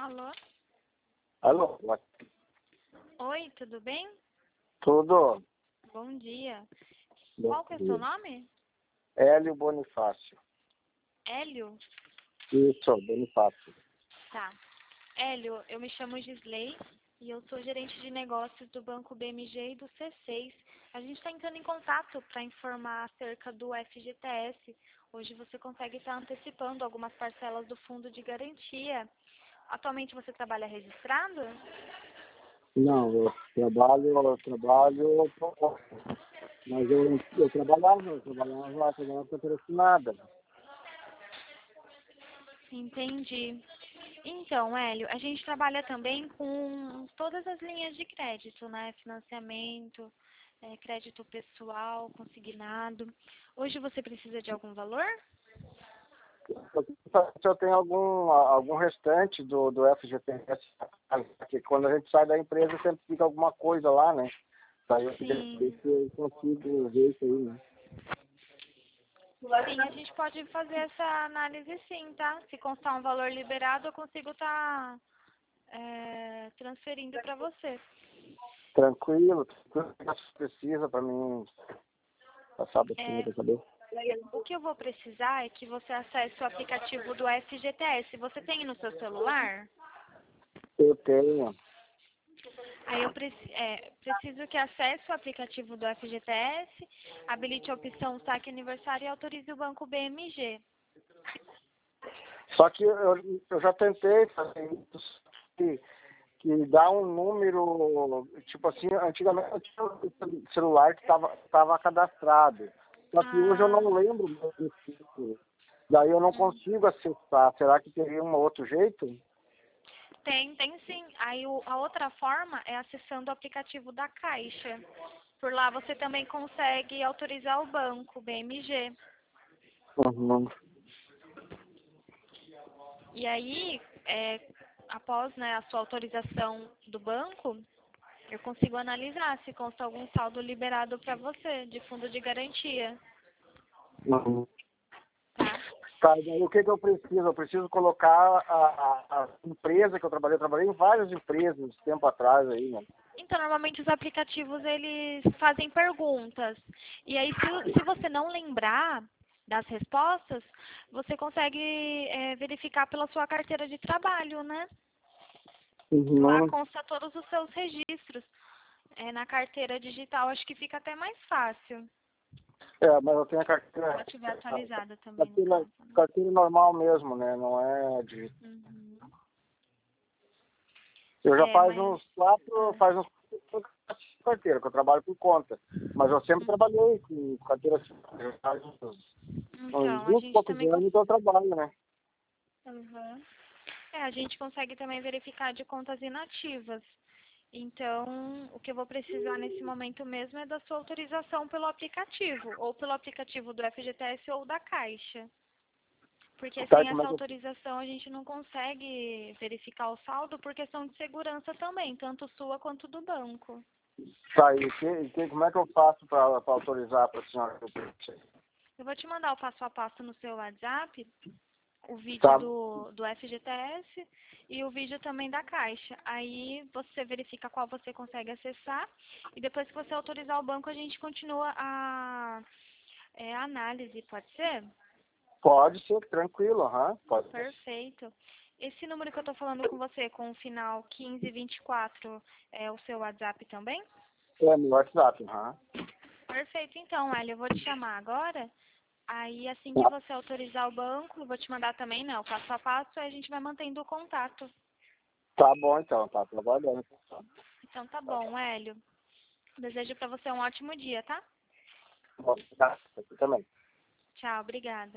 Alô? Alô? Oi, tudo bem? Tudo? Bom dia. Bom Qual que é o seu dia. nome? Hélio Bonifácio. Hélio? Isso, Bonifácio. Tá. Hélio, eu me chamo Gisley e eu sou gerente de negócios do Banco BMG e do C6. A gente está entrando em contato para informar acerca do FGTS. Hoje você consegue estar antecipando algumas parcelas do fundo de garantia. Atualmente você trabalha registrado? Não, mas eu trabalhava patrocinada. Entendi. Então, Hélio, a gente trabalha também com todas as linhas de crédito, né? Financiamento, crédito pessoal, consignado. Hoje você precisa de algum valor? Se eu tenho algum restante do FGTS, que quando a gente sai da empresa sempre fica alguma coisa lá, né? Daí eu queria saber Sim. se eu consigo ver isso aí, né? Sim, a gente pode fazer essa análise sim, tá? Se constar um valor liberado, eu consigo estar transferindo para você. Tranquilo, tudo que precisa para mim passar por cima É, da cabeça. o que eu vou precisar é que você acesse o aplicativo do FGTS. Você tem no seu celular? Eu tenho. Aí eu preciso que acesse o aplicativo do FGTS, habilite a opção saque aniversário e autorize o banco BMG. Só que eu já tentei fazer isso, que dá um número, tipo assim, antigamente eu tinha um celular que estava cadastrado. Só que hoje eu Ah, não lembro mais desse tipo. Daí eu não consigo acessar. Será que teria um outro jeito? tem sim. Aí a outra forma é acessando o aplicativo da Caixa. Por lá você também consegue autorizar o banco BMG. Uhum. E aí, após, né, a sua autorização do banco, eu consigo analisar se consta algum saldo liberado para você de fundo de garantia, Uhum. tá? Tá, e daí o que eu preciso? Eu preciso colocar a empresa que eu trabalhei em várias empresas tempo atrás aí, né? Então, normalmente os aplicativos, eles fazem perguntas. E aí, se você não lembrar das respostas, você consegue verificar pela sua carteira de trabalho, né? Lá Uhum. consta todos os seus registros. Na carteira digital, acho que fica até mais fácil. É, mas eu tenho Se ela estiver a atualizada também, no carteira, caso, né? carteira normal mesmo, né? Não é de. Uhum. Eu já Mas... faz uns carteira, que eu trabalho por conta. Mas eu sempre Uhum. trabalhei com carteira assinada. Já faz uns Então, a 20 e gente poucos também anos que eu trabalho, né? Uhum. A gente consegue também verificar de contas inativas. Então, o que eu vou precisar nesse momento mesmo é da sua autorização pelo aplicativo, ou pelo aplicativo do FGTS ou da Caixa. Porque Tá, sem como essa é que eu. autorização a gente não consegue verificar o saldo por questão de segurança também, tanto sua quanto do banco. Tá, como é que eu faço para autorizar para a senhora? Eu vou te mandar o passo a passo no seu WhatsApp, o vídeo Tá, do FGTS e o vídeo também da Caixa. Aí você verifica qual você consegue acessar e depois que você autorizar o banco, a gente continua a análise, pode ser? pode ser, tranquilo, aham, pode ser. Perfeito. Esse número que eu estou falando com você, com o final 1524, é o seu WhatsApp também? É meu WhatsApp, aham. Perfeito, então, Elia, eu vou te chamar agora. Aí, assim que Tá, você autorizar o banco, eu vou te mandar também, né, o passo a passo, aí a gente vai mantendo o contato. tá bom então, tá trabalhando. Então tá bom, Hélio. Desejo para você um ótimo dia, tá? Bom, tá, aqui também. Tchau, obrigada.